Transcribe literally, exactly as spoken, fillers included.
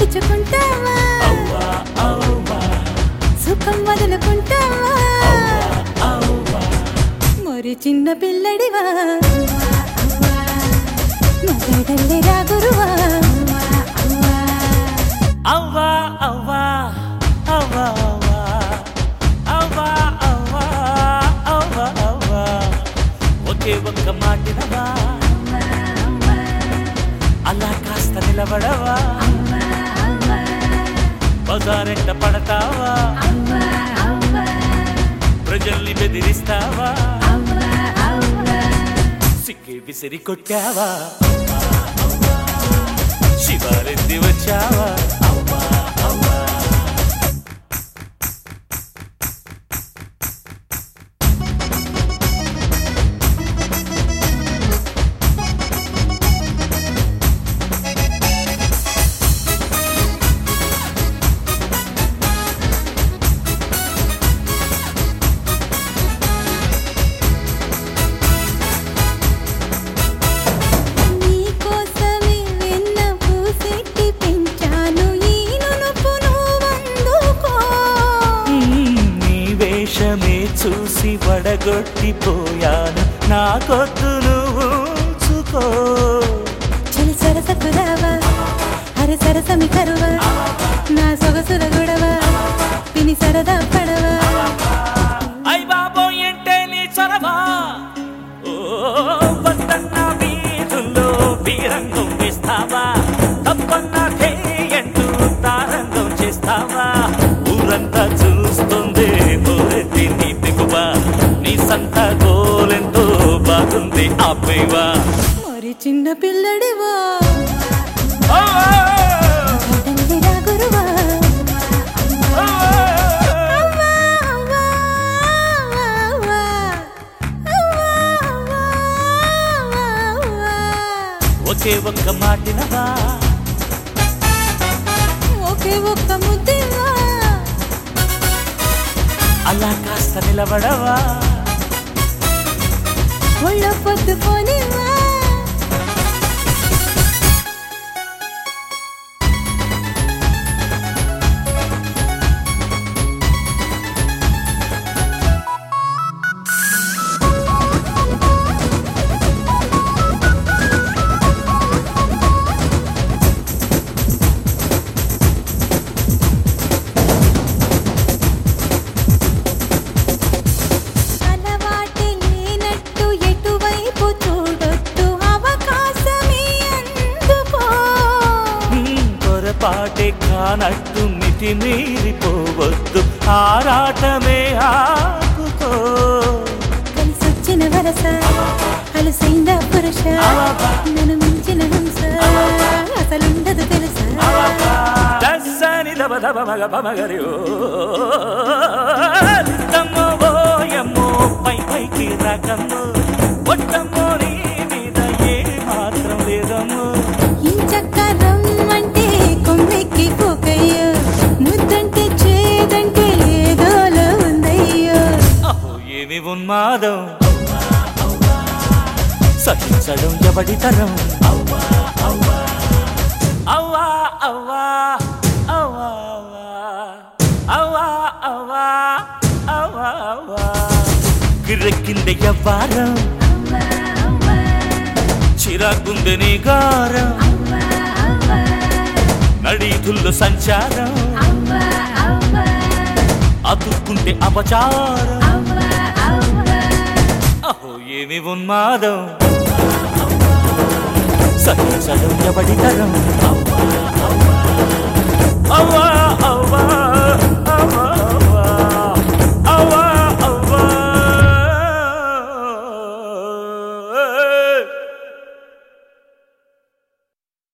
గిచ్చుకుంటావా సుఖం వదులుకుంటావా మరి చిన్న పిల్లడివా మగడల్లే రా గురువా అవ్వా అవ్వా అవ్వా అవ్వా అవ్వా అవ్వా అవ్వా ఒకే ఒక్క మాటినవా అలా కాస్త నిలబడవా బజారెంట పడతావా ప్రజల్ని బెదిరిస్తావా సిక్కి విసిరి కొట్టావా శివారెత్తి వచ్చావా చూసి వడగొట్టిపోయాను నా కొద్దు నువ్వు చూకో చలి సరసకు రావా అరే సరసమి కరువా నా సొగసుల గొడవ పిని సరదా పడవా అయ్ బాబో ఏంటే నీ చొరవా ఓ వద్దన్న వీధుల్లో వీరంగం వేస్తావా తప్పన్న ధేయంటూ తారంగం చేస్తావా ఊరంతా చూస్తుంది నీ సంత గోలెంతో బాగుంది ఆపేవా మరి చిన్న పిల్లడివా గురువా ఒకే ఒక్క మాటినవా ఒకే ఒక్క ముద్దివా అలా కాస్త నిలబడవా ఒళ్ళో పొద్దుపోనివా పాటే కానట్టు మితి మీరిపోవద్దు ఆరాటమే ఆపుకో కలిసొచ్చిన వరస అలసైంద పురుష నన్ను మించిన హంస అసలుండదు తెలుసా దస్సని దబ దబ మగ పమగరి తమ్మో ఓయమ్మో పై పైకి రకమ్మో ఒట్టమ్మో నీ మీద ఏ మాత్రం లేదమ్మో ఇంచక్కరం అంటే కొమ్మెక్కి పోకయ్యో ముద్దంటే చేదంటే ఏదోలో ఉందయ్యో ఏమి ఉన్మాదం సహించడం ఎవడి తరం అవ్వా అవ్వా అవ్వా అవ్వా అవ్వా అవ్వా అవ్వా అవ్వా గిర్రెక్కింది ఎవ్వారం చిరాకుంది నీ గారం నడీతుల్లో సంచారం అతుక్కుంటే అపచారం అహో ఏమి ఉన్మాదం సహించడం ఎవడి తరం అవ్వా